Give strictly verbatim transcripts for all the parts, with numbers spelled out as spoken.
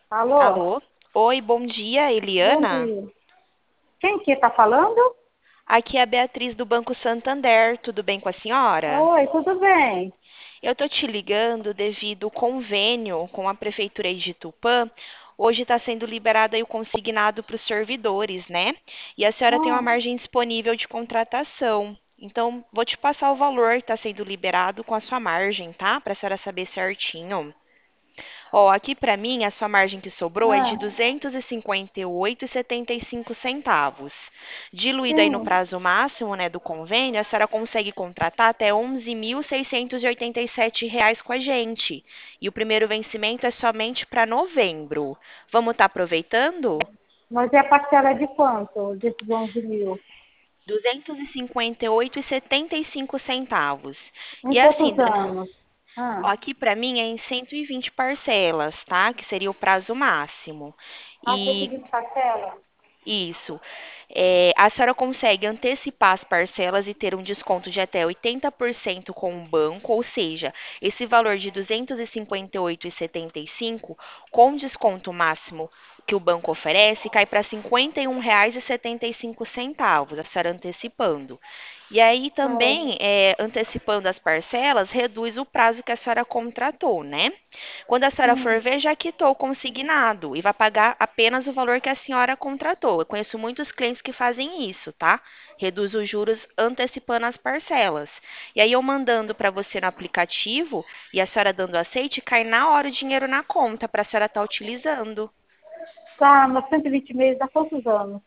Alô, Alô? Oi, bom dia, bom Eliana. dia. Quem que está falando? Aqui é a Beatriz do Banco Santander. Tudo bem com a senhora? Oi, tudo bem? Eu tô te ligando devido ao convênio com a Prefeitura de Tupã. Hoje está sendo liberado aí o consignado para os servidores, né? E a senhora tem uma Ah, margem disponível de contratação. Então, vou te passar o valor que está sendo liberado com a sua margem, tá? Para a senhora saber certinho. Ó, aqui para mim, a sua margem que sobrou é de ah, duzentos e cinquenta e oito vírgula setenta e cinco centavos. Diluído aí no sim, prazo máximo, né, do convênio, a senhora consegue contratar até onze mil seiscentos e oitenta e sete reais com a gente. E o primeiro vencimento é somente para novembro. Vamos estar aproveitando? mas e a parcela é de quanto, desses onze mil? duzentos e cinquenta e oito vírgula setenta e cinco centavos. Em E assim, quantos dona, anos? ó, Ah, aqui para mim é em cento e vinte parcelas, tá? Que seria o prazo máximo. ah, cento e E vinte parcelas? isso. É, a senhora consegue antecipar as parcelas e ter um desconto de até oitenta por cento com o banco, ou seja, esse valor de duzentos e cinquenta e oito vírgula setenta e cinco, com desconto máximo que o banco oferece, cai para cinquenta e um reais e setenta e cinco centavos, a senhora antecipando. E aí também, É, é, antecipando as parcelas, reduz o prazo que a senhora contratou, né? Quando a senhora for hum, ver, já quitou o consignado e vai pagar apenas o valor que a senhora contratou. Eu conheço muitos clientes que fazem isso, tá? Reduz os juros antecipando as parcelas. E aí eu mandando para você no aplicativo e a senhora dando aceite, cai na hora o dinheiro na conta para a senhora estar utilizando. tá, mas cento e vinte meses, há quantos anos?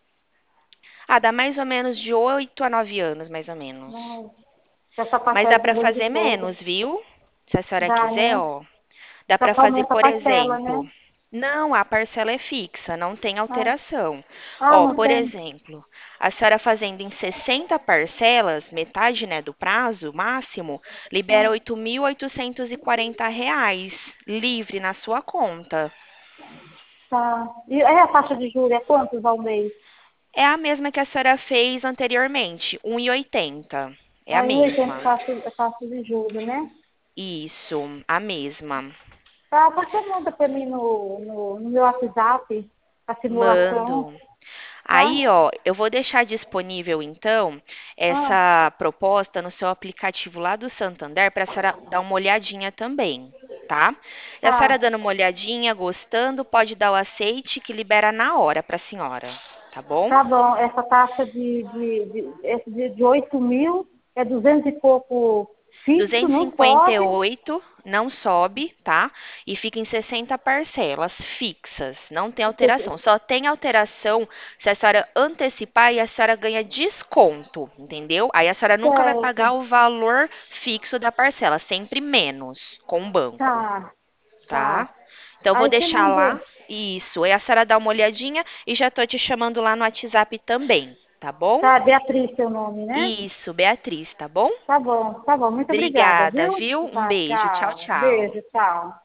Ah, dá mais ou menos de oito a nove anos, mais ou menos. Não, essa Mas parcela dá é de para um ano e fazer pouco. menos, viu? Se a senhora Dá, quiser, né? ó. Dá Só para que fazer, aumenta a por parcela, exemplo, né? não, a parcela é fixa, não tem Ah, alteração. ah, Ó, não por tem? exemplo, a senhora fazendo em sessenta parcelas, metade, né, do prazo máximo, libera Ah, oito mil oitocentos e quarenta reais livre na sua conta. tá. E aí a taxa de juros é quantos ao mês? É a mesma que a senhora fez anteriormente, um e oitenta. É a Aí o oitenta mesma. taxa, taxa de juros, né? Isso, a mesma. Tá, você manda para mim no, no, no meu WhatsApp a simulação, Mando. tá? Aí, ó, eu vou deixar disponível então Ah, essa proposta no seu aplicativo lá do Santander para a senhora dar uma olhadinha também, tá? E a senhora tá. dando uma olhadinha, gostando, pode dar o aceite que libera na hora para a senhora, tá bom? Tá bom, essa taxa de, de, de, esse de, de oito mil é duzentos e pouco fixo, duzentos e não cinquenta e sobe. oito não sobe, tá? E fica em sessenta parcelas fixas, não tem alteração. Só tem alteração se a senhora antecipar e a senhora ganha desconto, entendeu? Aí a senhora nunca vai Certo, pagar o valor fixo da parcela, sempre menos com o banco, tá, tá? tá. Então eu vou Aí você deixar lá manda. isso. Aí a senhora dá uma olhadinha e já tô te chamando lá no WhatsApp também, tá bom? Tá, Beatriz, seu nome, né? Isso, Beatriz, tá bom? Tá bom, tá bom. Muito obrigada, Obrigada, viu? viu? Um Tá, beijo. Tchau, tchau. tchau. Beijo, tchau.